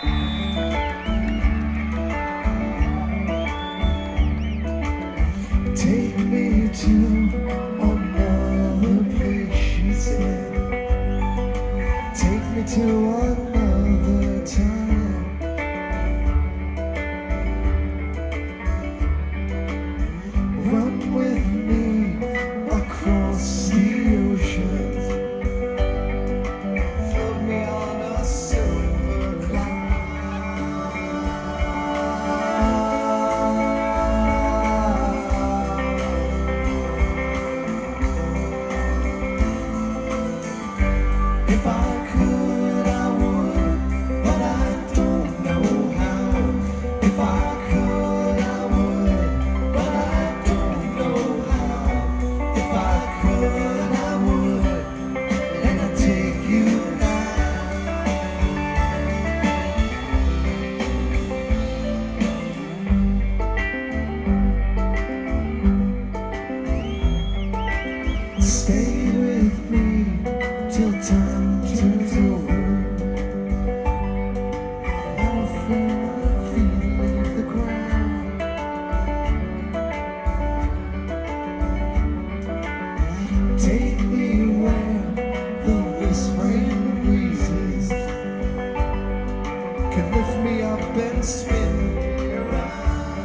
Take me to another place, she said. Take me to another time. Run with me across the oceans. Float me on a silver cloud. If I could, I would, but I don't know how. If I could, I would, but I don't know how. If I could, I would, and I'd take you now. Stay with me till time turns over. I don't feel my feet leave the ground. Take me where the whispering breezes can lift me up and spin me around.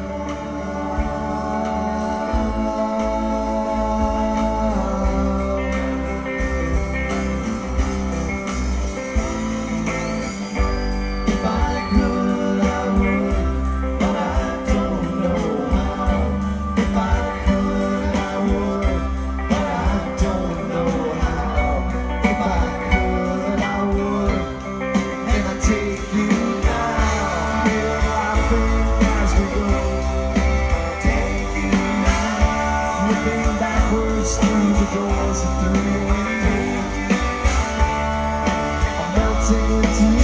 If I could, I would, but I don't know how. If I could, I would, but I don't know how. If I could, I would, and I'd take you now. We're laughing as we go. Take you now. Flipping backwards through the doors and through the window. I'm melting into